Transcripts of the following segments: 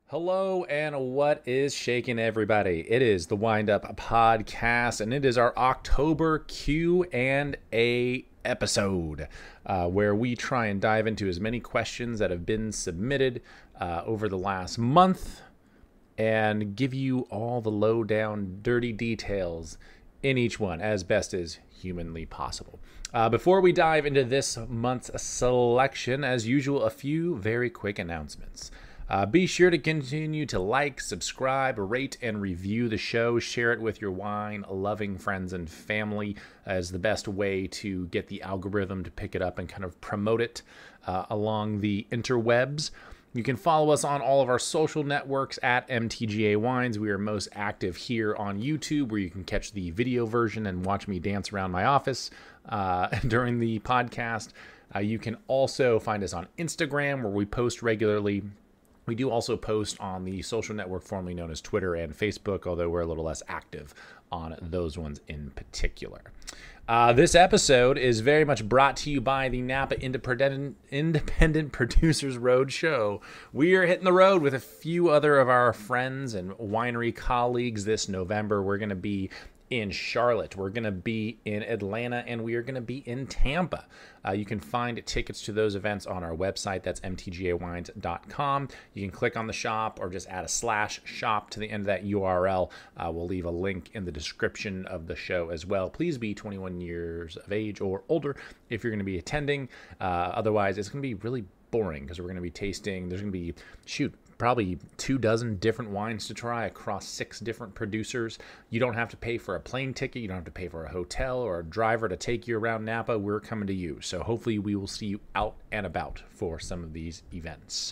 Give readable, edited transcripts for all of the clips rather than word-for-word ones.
Hello and what is shaking, everybody? It is the Wind Up Podcast, and it is our October Q&A episode, where we try and dive into as many questions that have been submitted over the last month and give you all the low-down, dirty details in each one as best as humanly possible. Before we dive into this month's selection, as usual, a few very quick announcements. Be sure to continue to like, subscribe, rate, and review the show. Share it with your wine-loving friends and family as the best way to get the algorithm to pick it up and kind of promote it along the interwebs. You can follow us on all of our social networks at MTGA Wines. We are most active here on YouTube, where you can catch the video version and watch me dance around my office during the podcast. You can also find us on Instagram, where we post regularly. We do also post on the social network formerly known as Twitter and Facebook, although we're a little less active on those ones in particular. This episode is very much brought to you by the Napa Independent Producers Roadshow. We are hitting the road with a few other of our friends and winery colleagues this November. We're going to be in Charlotte, we're going to be in Atlanta, and we are going to be in Tampa. You can find tickets to those events on our website. That's mtgawines.com. You can click on the shop or just add a /shop to the end of that URL. We'll leave a link in the description of the show as well. Please be 21 years of age or older if you're going to be attending. Otherwise, it's going to be really boring because we're going to be tasting. There's going to be, probably 24 different wines to try across 6 different producers. You don't have to pay for a plane ticket. You don't have to pay for a hotel or a driver to take you around Napa. We're coming to you. So hopefully we will see you out and about for some of these events.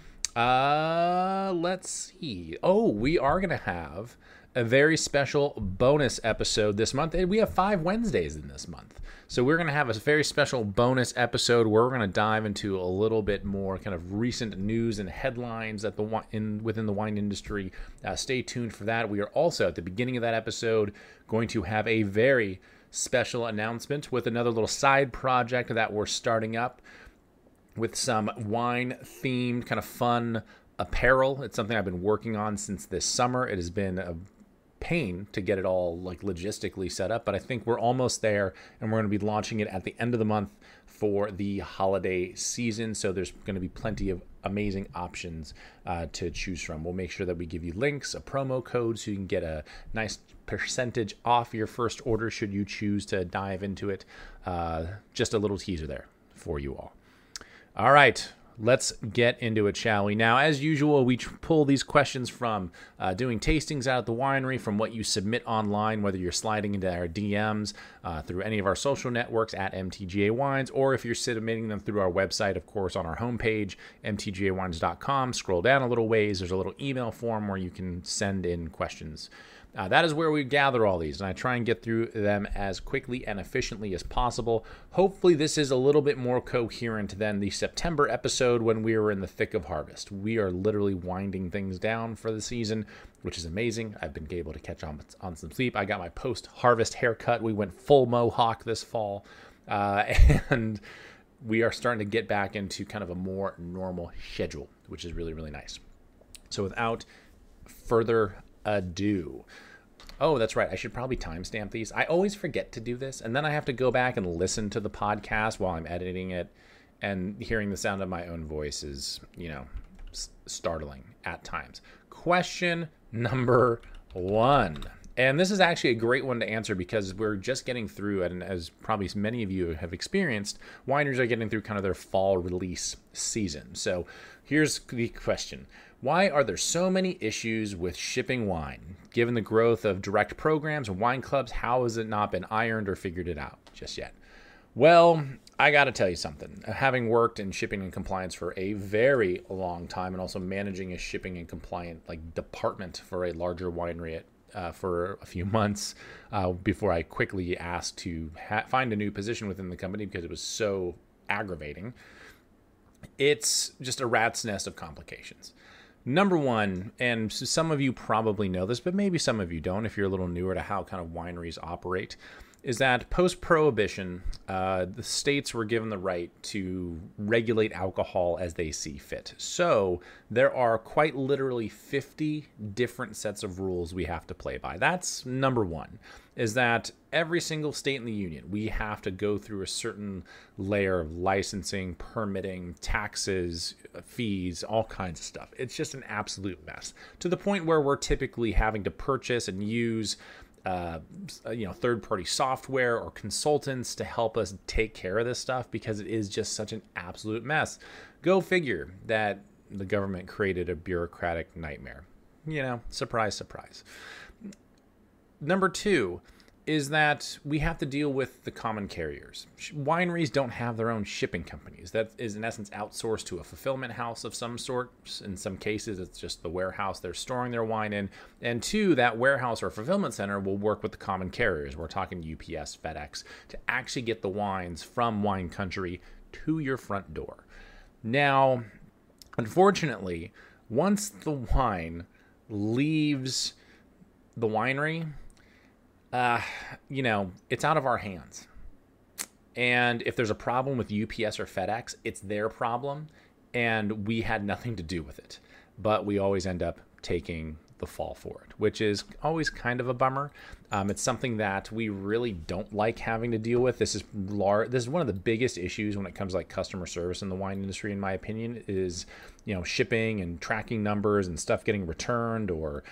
Let's see. We are going to have a very special bonus episode this month. And we have 5 Wednesdays in this month. So we're going to have a very special bonus episode where we're going to dive into a little bit more kind of recent news and headlines at within the wine industry. Stay tuned for that. We are also, at the beginning of that episode, going to have a very special announcement with another little side project that we're starting up with some wine-themed kind of fun apparel. It's something I've been working on since this summer. It has been a pain to get it all logistically set up, but I think we're almost there, and we're going to be launching it at the end of the month for the holiday season. So there's going to be plenty of amazing options to choose from. We'll make sure that we give you links, a promo code, so you can get a nice percentage off your first order should you choose to dive into it. Just a little teaser there for you all. All right. Let's get into it, shall we? Now, as usual, we pull these questions from doing tastings out at the winery, from what you submit online, whether you're sliding into our DMs through any of our social networks at MTGA Wines, or if you're submitting them through our website, of course, on our homepage, mtgawines.com. Scroll down a little ways. There's a little email form where you can send in questions. That is where we gather all these, and I try and get through them as quickly and efficiently as possible. Hopefully this is a little bit more coherent than the September episode when we were in the thick of harvest. We are literally winding things down for the season, which is amazing. I've been able to catch on some sleep. I got my post-harvest haircut. We went full mohawk this fall, and we are starting to get back into kind of a more normal schedule, which is really, really nice. So without further ado. That's right. I should probably timestamp these. I always forget to do this, and then I have to go back and listen to the podcast while I'm editing it, and hearing the sound of my own voice is, startling at times. Question number 1. And this is actually a great one to answer because we're just getting through, and as probably many of you have experienced, wineries are getting through kind of their fall release season. So here's the question. Why are there so many issues with shipping wine? Given the growth of direct programs and wine clubs, how has it not been ironed or figured it out just yet? Well, I got to tell you something. Having worked in shipping and compliance for a very long time, and also managing a shipping and compliant department for a larger winery for a few months before I quickly asked to find a new position within the company because it was so aggravating. It's just a rat's nest of complications. Number one, and some of you probably know this, but maybe some of you don't if you're a little newer to how kind of wineries operate. is that post-prohibition, the states were given the right to regulate alcohol as they see fit. So there are quite literally 50 different sets of rules we have to play by. That's number one, is that every single state in the union, we have to go through a certain layer of licensing, permitting, taxes, fees, all kinds of stuff. It's just an absolute mess, to the point where we're typically having to purchase and use third-party software or consultants to help us take care of this stuff, because it is just such an absolute mess. Go figure that the government created a bureaucratic nightmare. Surprise, surprise. Number two is that we have to deal with the common carriers. Wineries don't have their own shipping companies. That is, in essence, outsourced to a fulfillment house of some sort. In some cases, it's just the warehouse they're storing their wine in. And two, that warehouse or fulfillment center will work with the common carriers. We're talking UPS, FedEx, to actually get the wines from wine country to your front door. Now, unfortunately, once the wine leaves the winery, it's out of our hands. And if there's a problem with UPS or FedEx, it's their problem, and we had nothing to do with it. But we always end up taking the fall for it, which is always kind of a bummer. It's something that we really don't like having to deal with. This is one of the biggest issues when it comes to like customer service in the wine industry, in my opinion, is shipping and tracking numbers and stuff getting returned, or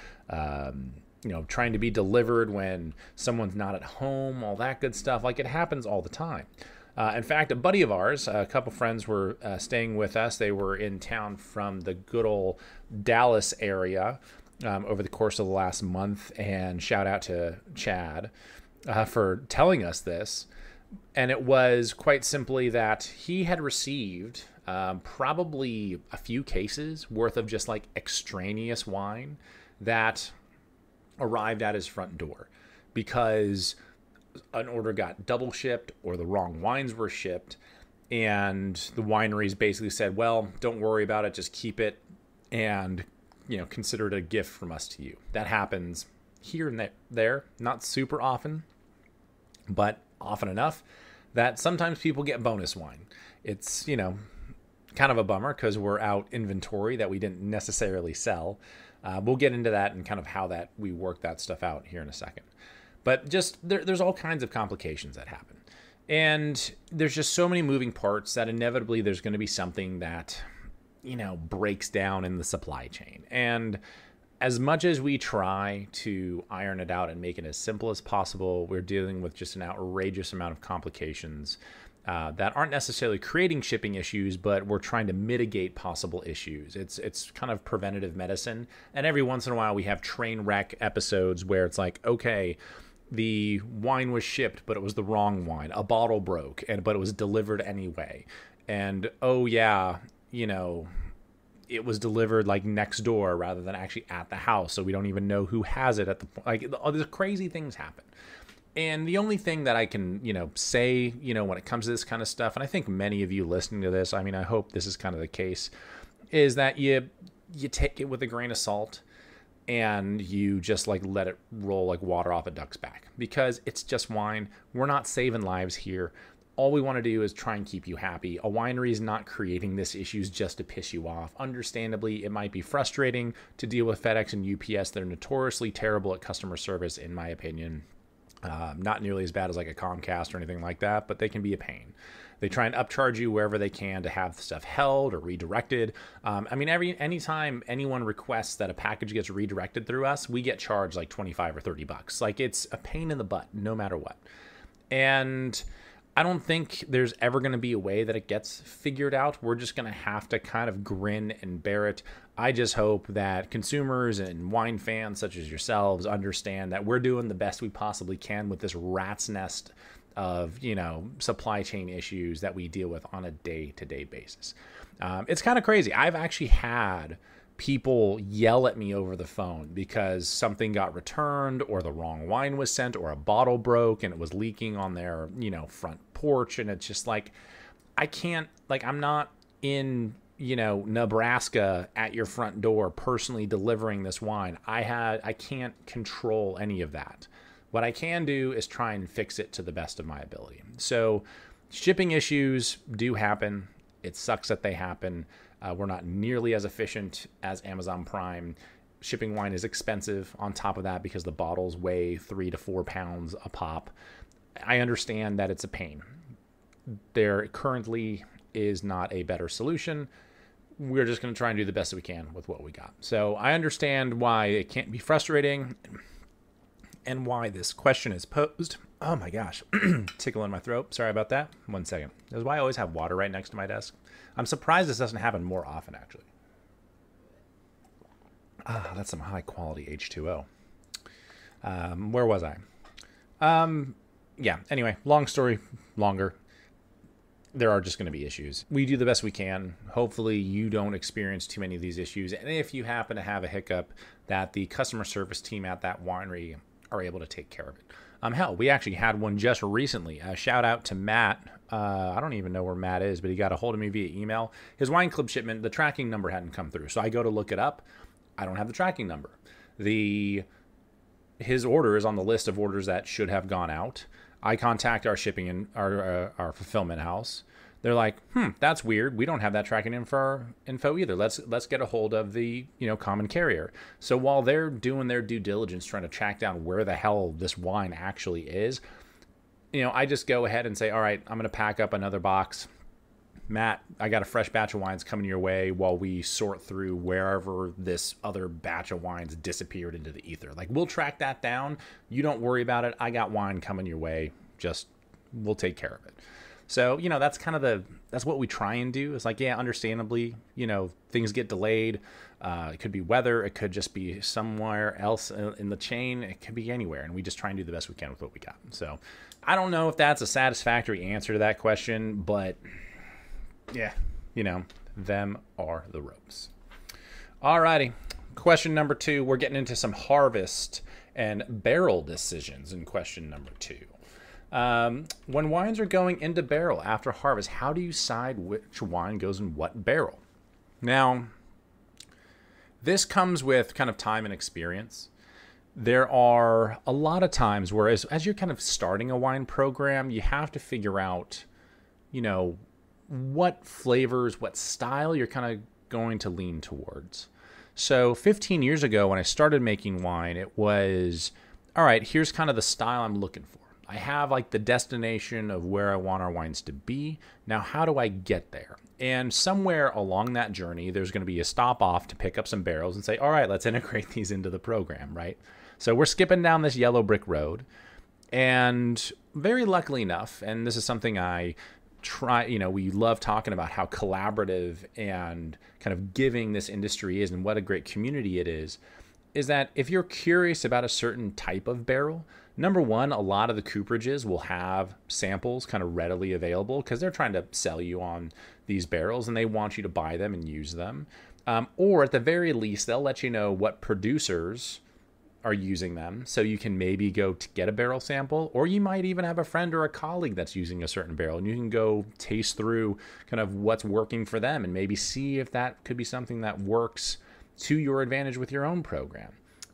trying to be delivered when someone's not at home, all that good stuff. Like, it happens all the time. In fact, a buddy of ours, a couple friends were staying with us. They were in town from the good old Dallas area over the course of the last month, and shout out to Chad for telling us this. And it was quite simply that he had received probably a few cases worth of just like extraneous wine that arrived at his front door because an order got double shipped or the wrong wines were shipped, and the wineries basically said, well, don't worry about it, just keep it and consider it a gift from us to you. That happens here and there, not super often, but often enough that sometimes people get bonus wine. It's kind of a bummer because we're out inventory that we didn't necessarily sell. We'll get into that and kind of how that we work that stuff out here in a second. But just there's all kinds of complications that happen. And there's just so many moving parts that inevitably there's going to be something that, breaks down in the supply chain. And as much as we try to iron it out and make it as simple as possible, we're dealing with just an outrageous amount of complications that aren't necessarily creating shipping issues, but we're trying to mitigate possible issues. It's kind of preventative medicine. And every once in a while we have train wreck episodes where it's like, okay, the wine was shipped, but it was the wrong wine. A bottle broke, but it was delivered anyway. And oh yeah, it was delivered like next door rather than actually at the house, so we don't even know who has it at the point. Like, all these crazy things happen. And the only thing that I can, say, when it comes to this kind of stuff, and I think many of you listening to this, I mean, I hope this is kind of the case, is that you take it with a grain of salt and you just like let it roll like water off a duck's back, because it's just wine. We're not saving lives here. All we want to do is try and keep you happy. A winery is not creating this issues just to piss you off. Understandably, it might be frustrating to deal with FedEx and UPS. They're notoriously terrible at customer service, in my opinion. Not nearly as bad as like a Comcast or anything like that, but they can be a pain. They try and upcharge you wherever they can to have stuff held or redirected. Anytime anyone requests that a package gets redirected through us, we get charged like $25 or $30. Like, it's a pain in the butt, no matter what. And I don't think there's ever going to be a way that it gets figured out. We're just going to have to kind of grin and bear it. I just hope that consumers and wine fans such as yourselves understand that we're doing the best we possibly can with this rat's nest of, supply chain issues that we deal with on a day-to-day basis. It's kind of crazy. I've actually had people yell at me over the phone because something got returned, or the wrong wine was sent, or a bottle broke and it was leaking on their, front porch. And it's just like, I can't, like, I'm not in, Nebraska at your front door personally delivering this wine. I can't control any of that. What I can do is try and fix it to the best of my ability. So shipping issues do happen. It sucks that they happen. We're not nearly as efficient as Amazon Prime. Shipping wine is expensive on top of that because the bottles weigh 3 to 4 pounds a pop. I understand that it's a pain. There currently is not a better solution. We're just going to try and do the best that we can with what we got. So I understand why it can't be frustrating and why this question is posed. Oh my gosh, tickle in my throat. Sorry about that. 1 second. That's why I always have water right next to my desk. I'm surprised this doesn't happen more often, actually. That's some high quality H2O. Where was I? Yeah, anyway, long story longer. There are just going to be issues. We do the best we can. Hopefully you don't experience too many of these issues. And if you happen to have a hiccup, that the customer service team at that winery are able to take care of it. Hell, we actually had one just recently. Shout out to Matt. I don't even know where Matt is, but he got a hold of me via email. His wine club shipment, the tracking number hadn't come through. So I go to look it up. I don't have the tracking number. His order is on the list of orders that should have gone out. I contact our shipping and our fulfillment house. They're like, that's weird. We don't have that tracking info either. Let's get a hold of the common carrier. So while they're doing their due diligence trying to track down where the hell this wine actually is, I just go ahead and say, all right, I'm going to pack up another box. Matt, I got a fresh batch of wines coming your way while we sort through wherever this other batch of wines disappeared into the ether. Like, we'll track that down. You don't worry about it. I got wine coming your way. We'll take care of it. So, that's that's what we try and do. It's like, yeah, understandably, things get delayed. It could be weather. It could just be somewhere else in the chain. It could be anywhere. And we just try and do the best we can with what we got. So I don't know if that's a satisfactory answer to that question, but yeah, them are the ropes. Alrighty. Question number 2. We're getting into some harvest and barrel decisions in question number 2. When wines are going into barrel after harvest, how do you decide which wine goes in what barrel? Now, this comes with kind of time and experience. There are a lot of times where as you're kind of starting a wine program, you have to figure out, what flavors, what style you're kind of going to lean towards. So 15 years ago when I started making wine, it was, all right, here's kind of the style I'm looking for. I have like the destination of where I want our wines to be. Now, how do I get there? And somewhere along that journey, there's going to be a stop off to pick up some barrels and say, all right, let's integrate these into the program, right? So we're skipping down this yellow brick road. And very luckily enough, and this is something I try, we love talking about how collaborative and kind of giving this industry is and what a great community it is that if you're curious about a certain type of barrel, number one, a lot of the cooperages will have samples kind of readily available because they're trying to sell you on these barrels and they want you to buy them and use them. Or at the very least, they'll let you know what producers are using them, so you can maybe go to get a barrel sample, or you might even have a friend or a colleague that's using a certain barrel and you can go taste through kind of what's working for them and maybe see if that could be something that works to your advantage with your own program.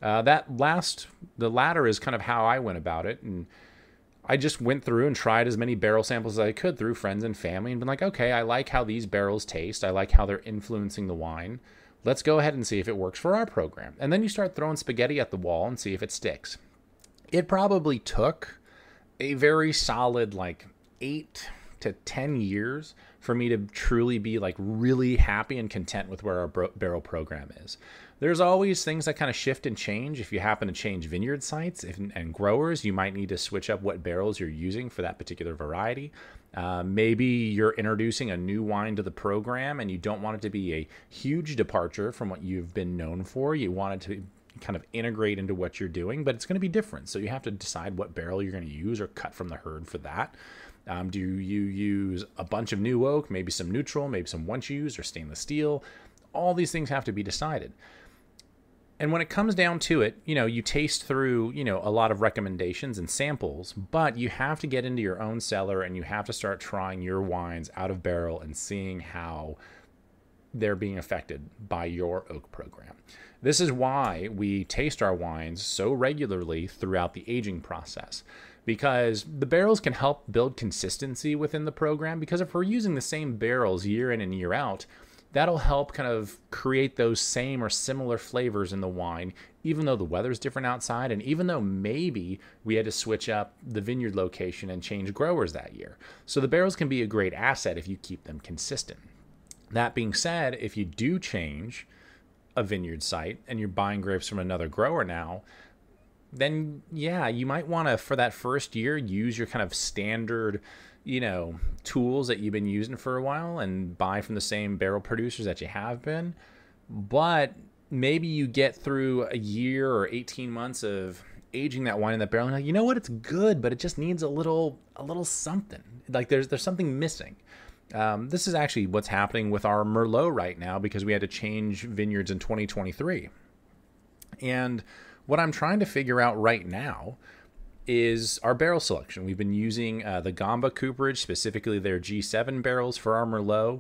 The latter is kind of how I went about it, and I just went through and tried as many barrel samples as I could through friends and family and been like, okay, I like how these barrels taste. I like how they're influencing the wine. Let's go ahead and see if it works for our program. And then you start throwing spaghetti at the wall and see if it sticks. It probably took a very solid 8 to 10 years for me to truly be really happy and content with where our barrel program is. There's always things that kind of shift and change. If you happen to change vineyard sites and growers, you might need to switch up what barrels you're using for that particular variety. Maybe you're introducing a new wine to the program and you don't want it to be a huge departure from what you've been known for. You want it to kind of integrate into what you're doing, but it's going to be different. So you have to decide what barrel you're going to use or cut from the herd for that. Do you use a bunch of new oak, maybe some neutral, maybe some once used or stainless steel? All these things have to be decided. And when it comes down to it, you taste through, a lot of recommendations and samples, but you have to get into your own cellar and you have to start trying your wines out of barrel and seeing how they're being affected by your oak program. This is why we taste our wines so regularly throughout the aging process, because the barrels can help build consistency within the program. Because if we're using the same barrels year in and year out, that'll help kind of create those same or similar flavors in the wine, even though the weather's different outside, and even though maybe we had to switch up the vineyard location and change growers that year. So the barrels can be a great asset if you keep them consistent. That being said, if you do change a vineyard site and you're buying grapes from another grower now, then yeah, you might want to, for that first year, use your kind of standard, tools that you've been using for a while and buy from the same barrel producers that you have been. But maybe you get through a year or 18 months of aging that wine in that barrel, and like, you know what, it's good, but it just needs a little something. Like there's something missing. This is actually what's happening with our Merlot right now, because we had to change vineyards in 2023. And what I'm trying to figure out right now is our barrel selection. We've been using the Gamba cooperage, specifically their G7 barrels for our Merlot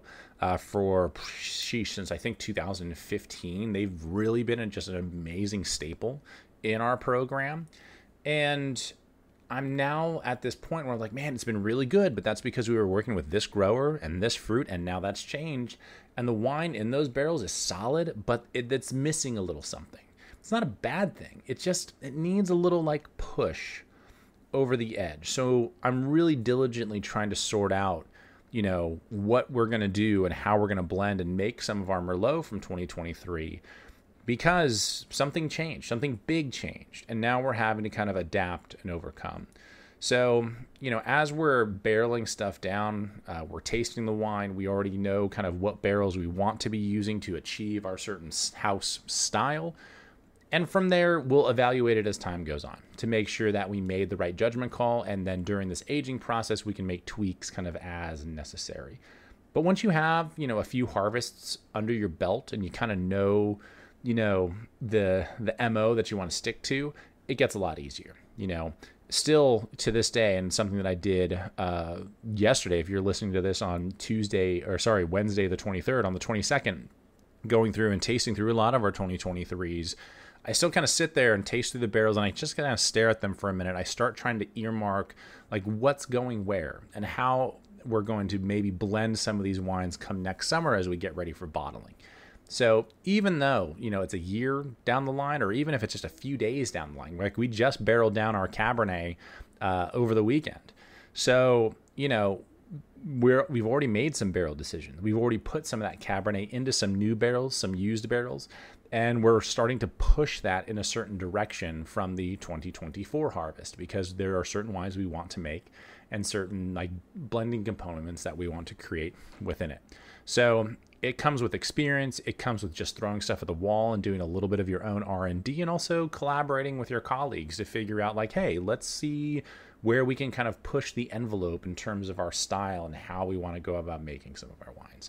since I think 2015. They've really been just an amazing staple in our program. And I'm now at this point where I'm like, man, it's been really good, but that's because we were working with this grower and this fruit, and now that's changed. And the wine in those barrels is solid, but it's missing a little something. It's not a bad thing. It needs a little push over the edge. So I'm really diligently trying to sort out, what we're going to do and how we're going to blend and make some of our Merlot from 2023, because something changed, something big changed, and now we're having to kind of adapt and overcome. So, as we're barreling stuff down, we're tasting the wine, we already know kind of what barrels we want to be using to achieve our certain house style. And from there, we'll evaluate it as time goes on to make sure that we made the right judgment call. And then during this aging process, we can make tweaks kind of as necessary. But once you have, a few harvests under your belt and you kind of know, the MO that you want to stick to, it gets a lot easier, Still to this day, and something that I did yesterday, if you're listening to this on Wednesday the 23rd, on the 22nd, going through and tasting through a lot of our 2023s, I still kind of sit there and taste through the barrels, and I just kind of stare at them for a minute. I start trying to earmark what's going where and how we're going to maybe blend some of these wines come next summer as we get ready for bottling. So even though, it's a year down the line, or even if it's just a few days down the line, we just barreled down our Cabernet over the weekend. So, we've already made some barrel decisions. We've already put some of that Cabernet into some new barrels, some used barrels, and we're starting to push that in a certain direction from the 2024 harvest, because there are certain wines we want to make and certain blending components that we want to create within it. So it comes with experience. It comes with just throwing stuff at the wall and doing a little bit of your own R&D, and also collaborating with your colleagues to figure out hey, let's see where we can kind of push the envelope in terms of our style and how we want to go about making some of our wines.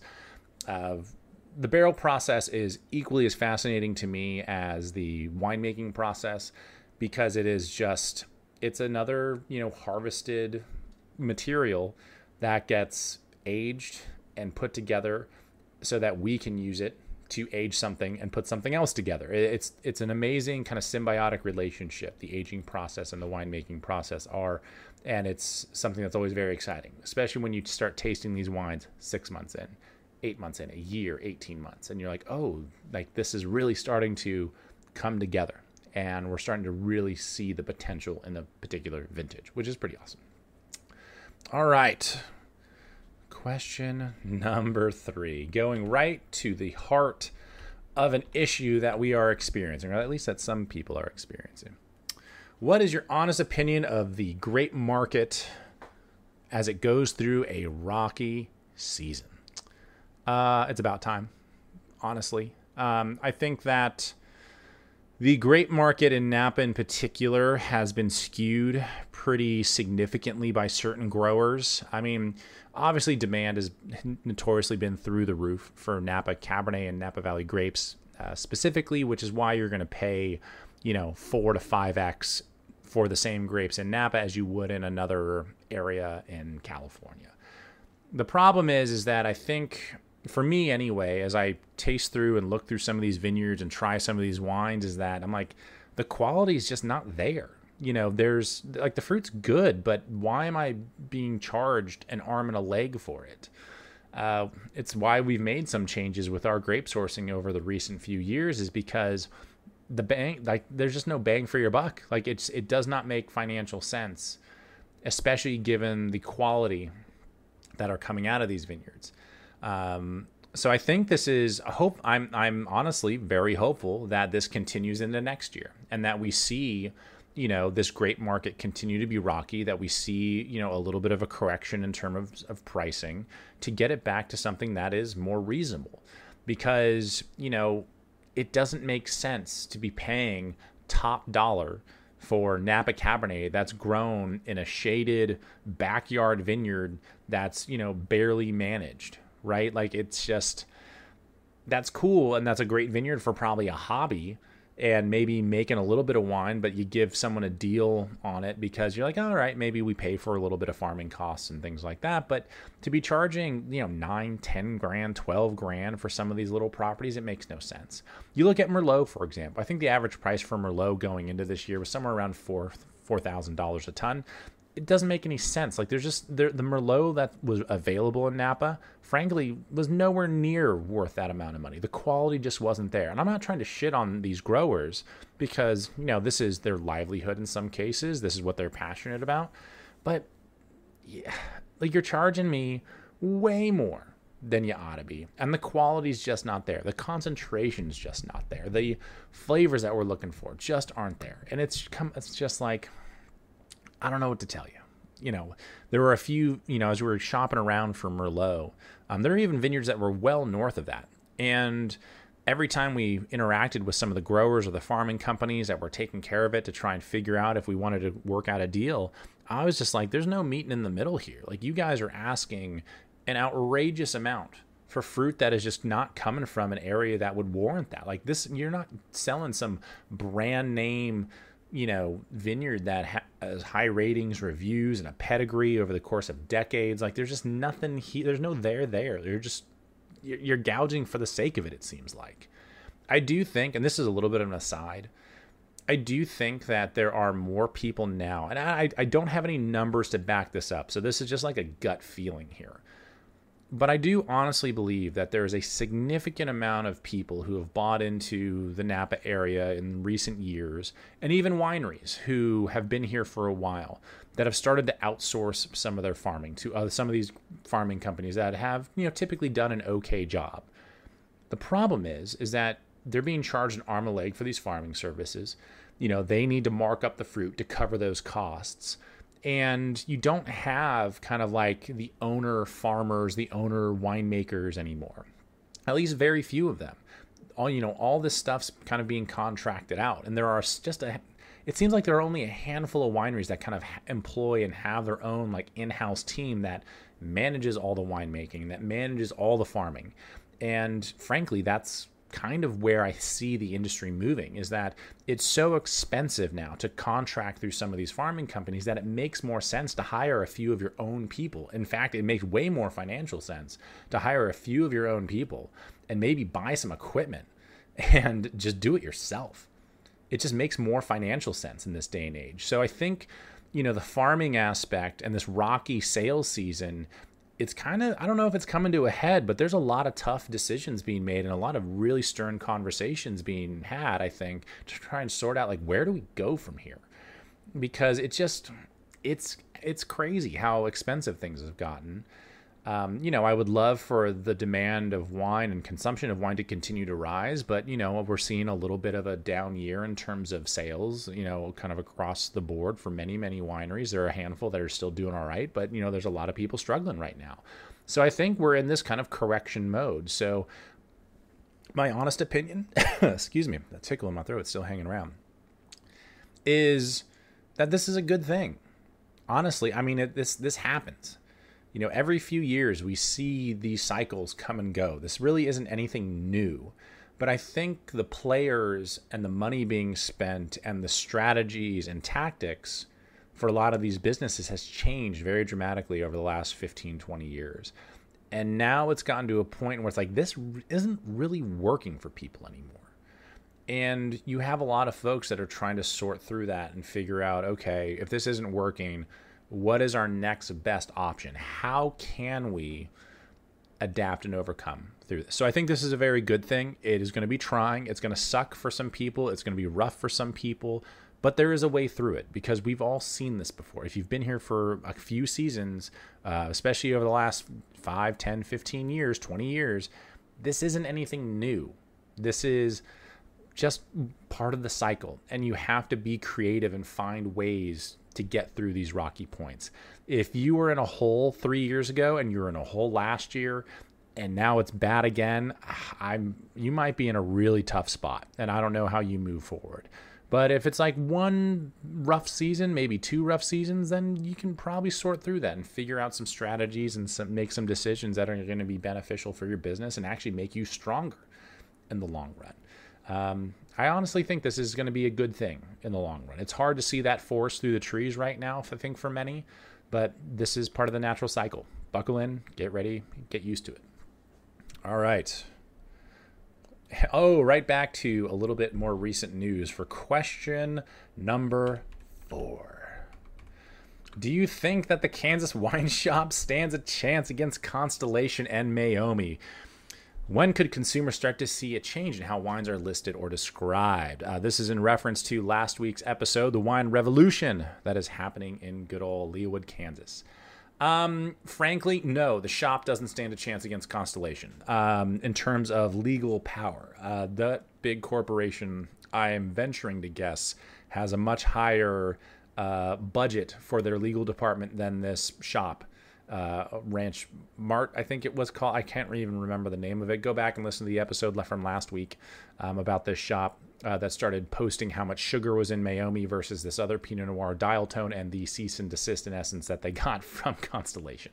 The barrel process is equally as fascinating to me as the winemaking process, because it's another, harvested material that gets aged and put together so that we can use it to age something and put something else together. It's an amazing kind of symbiotic relationship, the aging process and the winemaking process are, and it's something that's always very exciting, especially when you start tasting these wines 6 months in, 8 months in, a year, 18 months, and you're like, oh, this is really starting to come together, and we're starting to really see the potential in a particular vintage, which is pretty awesome. All right. Question number 3, going right to the heart of an issue that we are experiencing, or at least that some people are experiencing. What is your honest opinion of the grape market as it goes through a rocky season? It's about time, honestly. I think that the grape market in Napa in particular has been skewed pretty significantly by certain growers. I mean, obviously demand has notoriously been through the roof for Napa Cabernet and Napa Valley grapes specifically, which is why you're going to pay, 4 to 5x for the same grapes in Napa as you would in another area in California. The problem is that I think for me anyway, as I taste through and look through some of these vineyards and try some of these wines, is that I'm like, the quality is just not there. There's like, the fruit's good, but why am I being charged an arm and a leg for it? It's why we've made some changes with our grape sourcing over the recent few years, is because there's just no bang for your buck. Like, it does not make financial sense, especially given the quality that are coming out of these vineyards. So I think this is a hope. I'm honestly very hopeful that this continues into next year, and that we see, this grape market continue to be rocky, that we see, a little bit of a correction in terms of pricing to get it back to something that is more reasonable. Because, it doesn't make sense to be paying top dollar for Napa Cabernet that's grown in a shaded backyard vineyard that's, barely managed, right? Like, it's just, that's cool. And that's a great vineyard for probably a hobby and maybe making a little bit of wine, but you give someone a deal on it because you're like, all right, maybe we pay for a little bit of farming costs and things like that. But to be charging, 9, 10 grand, 12 grand for some of these little properties, it makes no sense. You look at Merlot, for example. I think the average price for Merlot going into this year was somewhere around $4,000 a ton. It doesn't make any sense. Like, the Merlot that was available in Napa, frankly, was nowhere near worth that amount of money. The quality just wasn't there. And I'm not trying to shit on these growers because, this is their livelihood in some cases. This is what they're passionate about. But yeah, like, you're charging me way more than you ought to be. And the quality's just not there. The concentration's just not there. The flavors that we're looking for just aren't there. And it's just like, I don't know what to tell you. There were a few, as we were shopping around for Merlot, there are even vineyards that were well north of that. And every time we interacted with some of the growers or the farming companies that were taking care of it to try and figure out if we wanted to work out a deal, I was just like, there's no meeting in the middle here. Like, you guys are asking an outrageous amount for fruit that is just not coming from an area that would warrant that. Like, this, you're not selling some brand name, vineyard that has high ratings, reviews, and a pedigree over the course of decades. Like, there's just nothing here. There's no there. You're gouging for the sake of it, it seems like. I do think, and this is a little bit of an aside, I do think that there are more people now, and I don't have any numbers to back this up, so this is just like a gut feeling here. But I do honestly believe that there is a significant amount of people who have bought into the Napa area in recent years, and even wineries who have been here for a while, that have started to outsource some of their farming to some of these farming companies that have, typically done an okay job. The problem is that they're being charged an arm and a leg for these farming services. They need to mark up the fruit to cover those costs. And you don't have kind of like the owner farmers, the owner winemakers anymore. At least very few of them. All this stuff's kind of being contracted out. And there are it seems like there are only a handful of wineries that kind of employ and have their own like in-house team that manages all the winemaking, that manages all the farming. And frankly, that's kind of where I see the industry moving, is that it's so expensive now to contract through some of these farming companies that it makes more sense to hire a few of your own people. In fact, it makes way more financial sense to hire a few of your own people and maybe buy some equipment and just do it yourself. It just makes more financial sense in this day and age. So I think, the farming aspect and this rocky sales season, it's kind of, I don't know if it's coming to a head, but there's a lot of tough decisions being made and a lot of really stern conversations being had, I think, to try and sort out, like, where do we go from here? Because it's crazy how expensive things have gotten. I would love for the demand of wine and consumption of wine to continue to rise, but, we're seeing a little bit of a down year in terms of sales, kind of across the board for many, many wineries. There are a handful that are still doing all right, but, there's a lot of people struggling right now. So I think we're in this kind of correction mode. So my honest opinion, excuse me, that tickle in my throat is still hanging around, is that this is a good thing. Honestly, I mean, this happens. Every few years we see these cycles come and go. This really isn't anything new. But I think the players and the money being spent and the strategies and tactics for a lot of these businesses has changed very dramatically over the last 15, 20 years. And now it's gotten to a point where it's like, this isn't really working for people anymore. And you have a lot of folks that are trying to sort through that and figure out, okay, if this isn't working, what is our next best option? How can we adapt and overcome through this? So I think this is a very good thing. It is going to be trying. It's going to suck for some people. It's going to be rough for some people. But there is a way through it because we've all seen this before. If you've been here for a few seasons, especially over the last 5, 10, 15 years, 20 years, this isn't anything new. This is just part of the cycle. And you have to be creative and find ways to get through these rocky points. If you were in a hole 3 years ago and you're in a hole last year and now it's bad again, you might be in a really tough spot. And I don't know how you move forward. But if it's like one rough season, maybe 2 rough seasons, then you can probably sort through that and figure out some strategies and make some decisions that are going to be beneficial for your business and actually make you stronger in the long run. I honestly think this is going to be a good thing in the long run. It's hard to see that forest through the trees right now, I think, for many, but this is part of the natural cycle. Buckle in, get ready, get used to it. All right. Oh, right back to a little bit more recent news for question number 4. Do you think that the Kansas wine shop stands a chance against Constellation and Meiomi? When could consumers start to see a change in how wines are listed or described? This is in reference to last week's episode, The Wine Revolution, that is happening in good old Leawood, Kansas. Frankly, no, the shop doesn't stand a chance against Constellation in terms of legal power. That big corporation, I am venturing to guess, has a much higher budget for their legal department than this shop. Ranch Mart, I think it was called. I can't even remember the name of it. Go back and listen to the episode from last week about this shop that started posting how much sugar was in Meiomi versus this other Pinot Noir dial tone and the cease and desist, in essence, that they got from Constellation.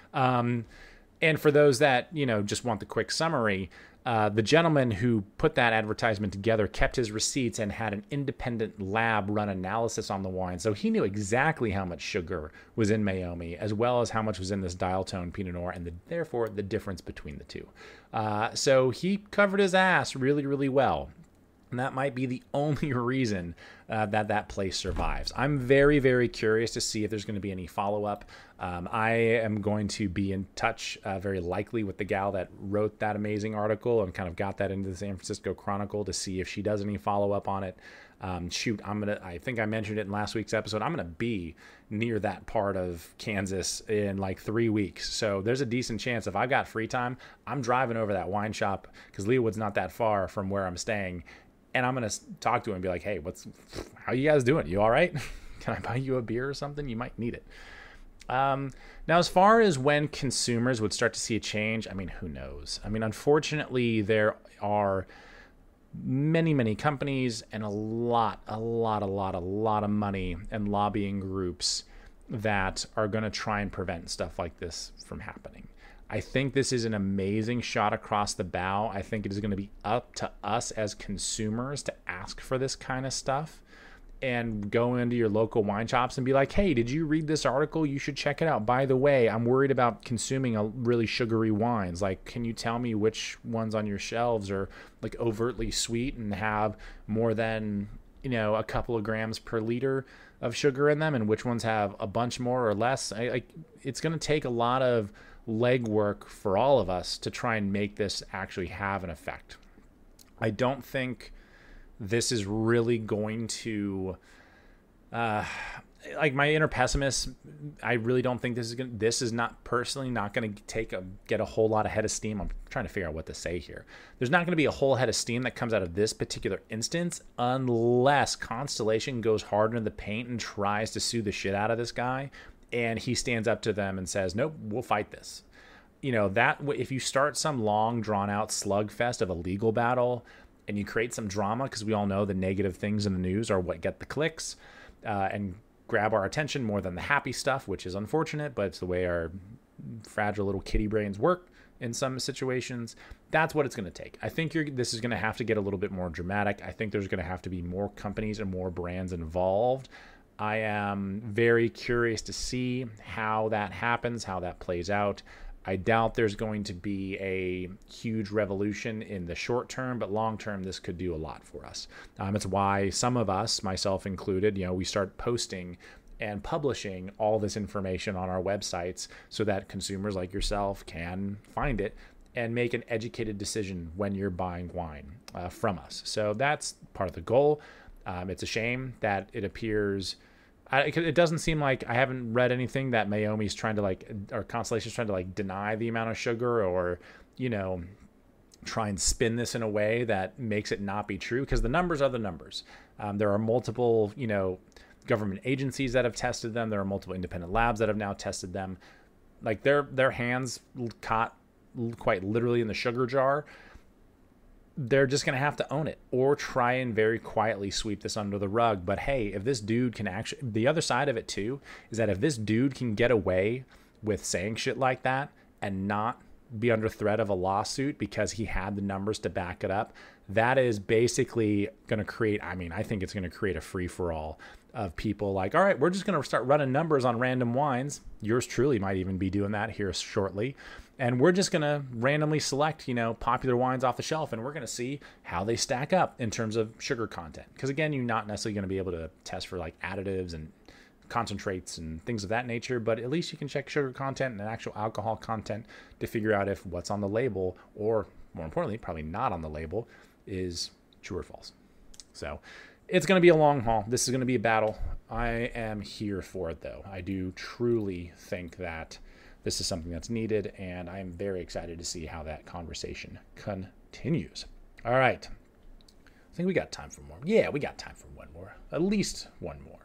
And for those that, just want the quick summary, the gentleman who put that advertisement together kept his receipts and had an independent lab run analysis on the wine. So he knew exactly how much sugar was in Meiomi, as well as how much was in this dial tone Pinot Noir, and therefore the difference between the two. So he covered his ass really, really well. And that might be the only reason that place survives. I'm very, very curious to see if there's going to be any follow-up. I am going to be in touch very likely with the gal that wrote that amazing article and kind of got that into the San Francisco Chronicle to see if she does any follow-up on it. I think I mentioned it in last week's episode. I'm going to be near that part of Kansas in like 3 weeks. So there's a decent chance if I've got free time, I'm driving over that wine shop because Leawood's not that far from where I'm staying. And I'm going to talk to him and be like, hey, how you guys doing? You all right? Can I buy you a beer or something? You might need it. Now, as far as when consumers would start to see a change, who knows? Unfortunately, there are many, many companies and a lot of money and lobbying groups that are going to try and prevent stuff like this from happening. I think this is an amazing shot across the bow. I think it is going to be up to us as consumers to ask for this kind of stuff and go into your local wine shops and be like, hey, did you read this article? You should check it out. By the way, I'm worried about consuming a really sugary wines. Like, can you tell me which ones on your shelves are like overtly sweet and have more than, a couple of grams per liter of sugar in them, and which ones have a bunch more or less? It's going to take a lot of legwork for all of us to try and make this actually have an effect. I don't think this is really going to my inner pessimist, I really don't think this is not personally not going to get a whole lot of head of steam. I'm trying to figure out what to say here. There's not going to be a whole head of steam that comes out of this particular instance unless Constellation goes hard into the paint and tries to sue the shit out of this guy. And he stands up to them and says, nope, we'll fight this. That if you start some long, drawn-out slugfest of a legal battle and you create some drama, because we all know the negative things in the news are what get the clicks and grab our attention more than the happy stuff, which is unfortunate, but it's the way our fragile little kitty brains work in some situations. That's what it's going to take. I think this is going to have to get a little bit more dramatic. I think there's going to have to be more companies and more brands involved. I am very curious to see how that happens, how that plays out. I doubt there's going to be a huge revolution in the short term, but long term, this could do a lot for us. It's why some of us, myself included, we start posting and publishing all this information on our websites so that consumers like yourself can find it and make an educated decision when you're buying wine from us. So that's part of the goal. It's a shame that it appears, it doesn't seem like, I haven't read anything that Meiomi's trying to or Constellation's trying to deny the amount of sugar or, try and spin this in a way that makes it not be true, because the numbers are the numbers. There are multiple, government agencies that have tested them. There are multiple independent labs that have now tested them. Their hands caught quite literally in the sugar jar. They're just going to have to own it or try and very quietly sweep this under the rug. But hey, if this dude can actually, the other side of it too, is that if this dude can get away with saying shit like that and not be under threat of a lawsuit because he had the numbers to back it up, that is basically going to create, I think it's going to create a free-for-all of people all right, we're just going to start running numbers on random wines. Yours truly might even be doing that here shortly. And we're just going to randomly select, popular wines off the shelf, and we're going to see how they stack up in terms of sugar content. Because again, you're not necessarily going to be able to test for additives and concentrates and things of that nature, but at least you can check sugar content and actual alcohol content to figure out if what's on the label, or more importantly, probably not on the label, is true or false. So it's going to be a long haul. This is going to be a battle. I am here for it, though. I do truly think that this is something that's needed, and I'm very excited to see how that conversation continues. All right. I think we got time for more. Yeah, we got time for one more. At least one more.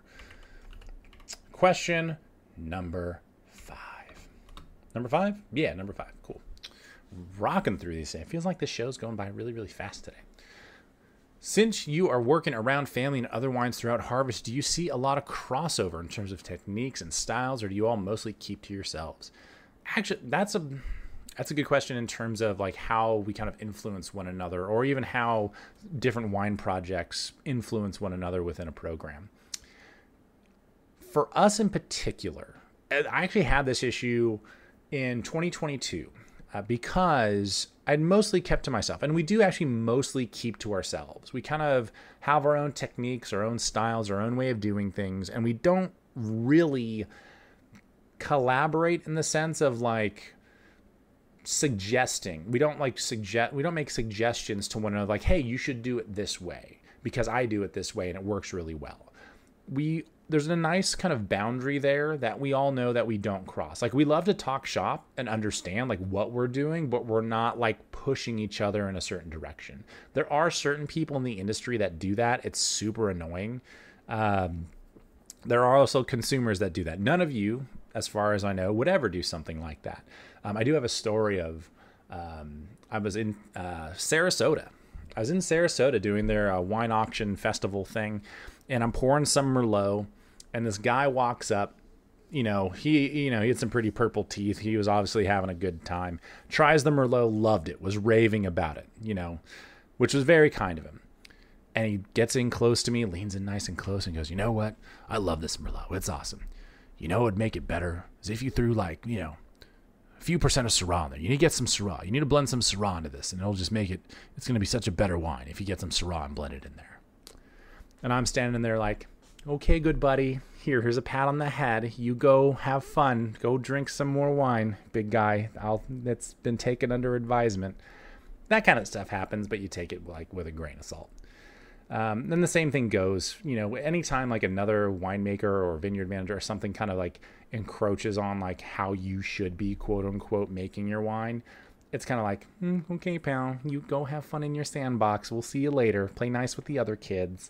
Question number 5. Number 5? Yeah, number 5. Cool. Rocking through these things. It feels like this show's going by really, really fast today. Since you are working around family and other wines throughout harvest, do you see a lot of crossover in terms of techniques and styles, or do you all mostly keep to yourselves? Actually, that's a good question in terms of how we kind of influence one another, or even how different wine projects influence one another within a program. For us in particular, I actually had this issue in 2022 because I'd mostly kept to myself. And we do actually mostly keep to ourselves. We kind of have our own techniques, our own styles, our own way of doing things. And we don't really collaborate in the sense of suggesting. We don't we don't make suggestions to one another hey, you should do it this way because I do it this way and it works really well. There's a nice kind of boundary there that we all know that we don't cross. We love to talk shop and understand what we're doing, but we're not pushing each other in a certain direction. There are certain people in the industry that do that. It's super annoying. There are also consumers that do that. None of you, as far as I know, would ever do something like that. I do have a story of, I was in Sarasota. I was in Sarasota doing their wine auction festival thing, and I'm pouring some Merlot, and this guy walks up. He had some pretty purple teeth. He was obviously having a good time. Tries the Merlot, loved it, was raving about it, which was very kind of him. And he gets in close to me, leans in nice and close, and goes, "You know what? I love this Merlot. It's awesome. What would make it better is if you threw a few percent of Syrah in there. You need to get some Syrah. You need to blend some Syrah into this, and it'll just make it's going to be such a better wine if you get some Syrah and blend it in there." And I'm standing there okay, good buddy. Here's a pat on the head. You go have fun. Go drink some more wine, big guy. It's been taken under advisement. That kind of stuff happens, but you take it with a grain of salt. Then the same thing goes, anytime another winemaker or vineyard manager or something kind of encroaches on how you should be, quote unquote, making your wine. It's kind of okay, pal, you go have fun in your sandbox. We'll see you later. Play nice with the other kids.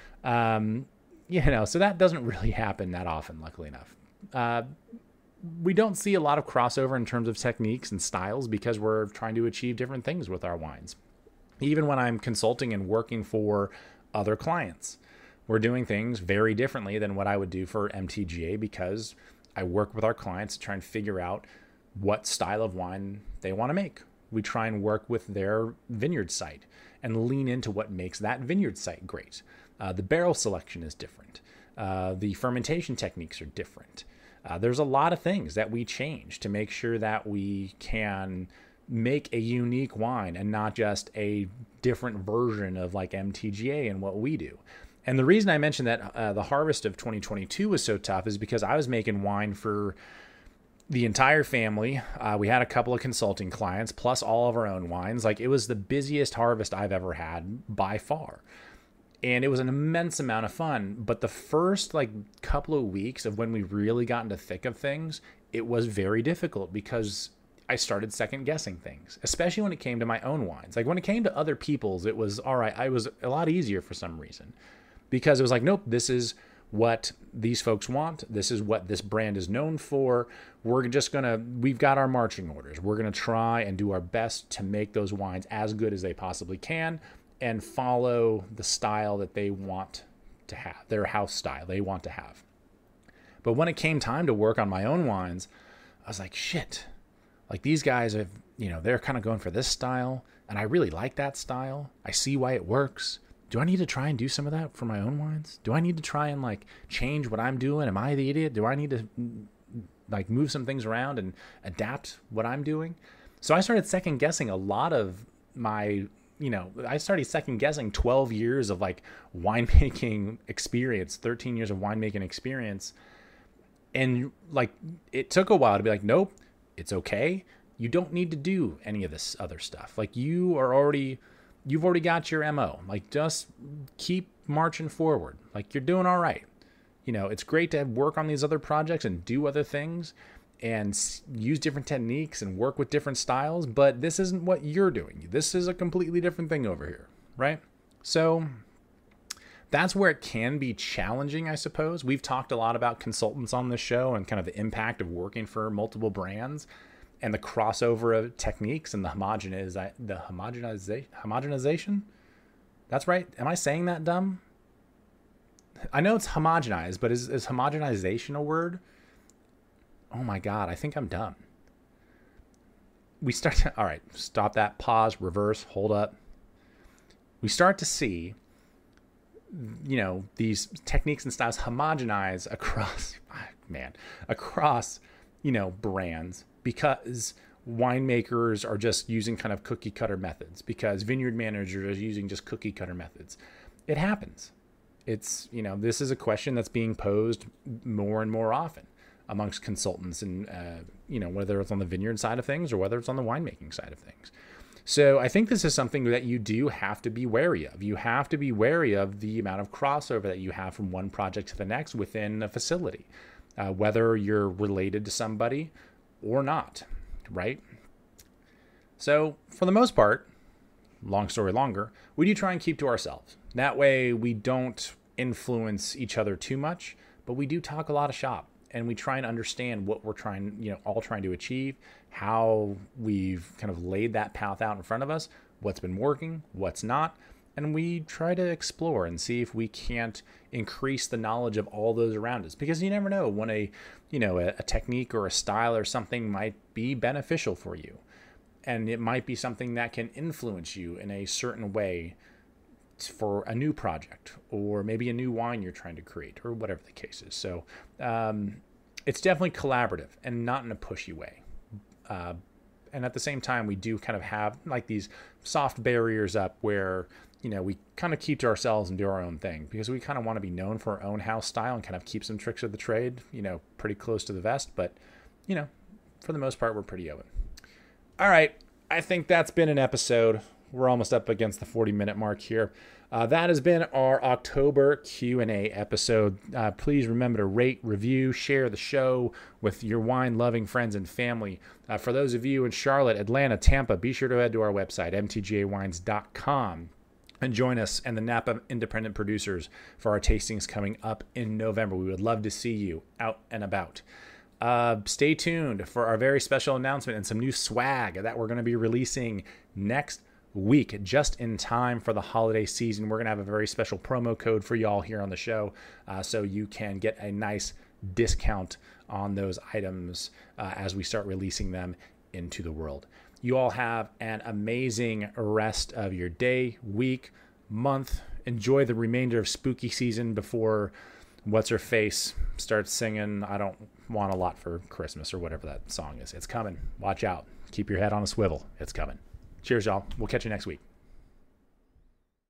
So that doesn't really happen that often, luckily enough. We don't see a lot of crossover in terms of techniques and styles because we're trying to achieve different things with our wines. Even when I'm consulting and working for other clients, we're doing things very differently than what I would do for MTGA because I work with our clients to try and figure out what style of wine they want to make. We try and work with their vineyard site and lean into what makes that vineyard site great. The barrel selection is different. The fermentation techniques are different. There's a lot of things that we change to make sure that we can make a unique wine and not just a different version of like MTGA and what we do. And the reason I mentioned that the harvest of 2022 was so tough is because I was making wine for the entire family. We had a couple of consulting clients plus all of our own wines. Like, it was the busiest harvest I've ever had by far. And it was an immense amount of fun. But the first like couple of weeks of when we really got into the thick of things, it was very difficult because I started second guessing things, especially when it came to my own wines. Like, when it came to other people's, it was all right. I was a lot easier for some reason because it was like, nope, this is what these folks want. This is what this brand is known for. We've got our marching orders. We're going to try and do our best to make those wines as good as they possibly can and follow the style that they want to have, their house style they want to have. But when it came time to work on my own wines, I was like, shit, like these guys have, they're kind of going for this style and I really like that style. I see why it works. Do I need to try and do some of that for my own wines? Do I need to try and like change what I'm doing? Am I the idiot? Do I need to like move some things around and adapt what I'm doing? So I started second guessing a lot of my, I started second guessing 12 years of like winemaking experience, 13 years of winemaking experience. And like, it took a while to be like, nope, it's okay. You don't need to do any of this other stuff. Like, you've already got your MO. Like, just keep marching forward. Like, you're doing all right. It's great to work on these other projects and do other things and use different techniques and work with different styles, but this isn't what you're doing. This is a completely different thing over here, right? So that's where it can be challenging, I suppose. We've talked a lot about consultants on this show and kind of the impact of working for multiple brands and the crossover of techniques and the homogenization. That's right. Am I saying that dumb? I know it's homogenized, but is homogenization a word? Oh my God, I think I'm dumb. All right, stop that, pause, reverse, hold up. We start to see, these techniques and styles homogenize across brands, because winemakers are just using kind of cookie cutter methods, because vineyard managers are using just cookie cutter methods. It happens. It's, this is a question that's being posed more and more often amongst consultants and, whether it's on the vineyard side of things or whether it's on the winemaking side of things. So I think this is something that you do have to be wary of. You have to be wary of the amount of crossover that you have from one project to the next within a facility, whether you're related to somebody or not, right? So for the most part, long story longer, we do try and keep to ourselves. That way we don't influence each other too much, but we do talk a lot of shop. And we try and understand what we're all trying to achieve, how we've kind of laid that path out in front of us, what's been working, what's not. And we try to explore and see if we can't increase the knowledge of all those around us. Because you never know when a technique or a style or something might be beneficial for you. And it might be something that can influence you in a certain way for a new project, or maybe a new wine you're trying to create, or whatever the case is. So it's definitely collaborative and not in a pushy way. And at the same time, we do kind of have like these soft barriers up where, we kind of keep to ourselves and do our own thing, because we kind of want to be known for our own house style and kind of keep some tricks of the trade, pretty close to the vest. But, for the most part, we're pretty open. All right. I think that's been an episode. We're almost up against the 40-minute mark here. That has been our October Q&A episode. Please remember to rate, review, share the show with your wine-loving friends and family. For those of you in Charlotte, Atlanta, Tampa, be sure to head to our website, mtgawines.com, and join us and the Napa Independent Producers for our tastings coming up in November. We would love to see you out and about. Stay tuned for our very special announcement and some new swag that we're going to be releasing next week, just in time for the holiday season. We're going to have a very special promo code for y'all here on the show, so you can get a nice discount on those items as we start releasing them into the world. You all have an amazing rest of your day, week, month. Enjoy the remainder of spooky season before what's-her-face starts singing, I don't want a lot for Christmas or whatever that song is. It's coming. Watch out. Keep your head on a swivel. It's coming. Cheers, y'all. We'll catch you next week.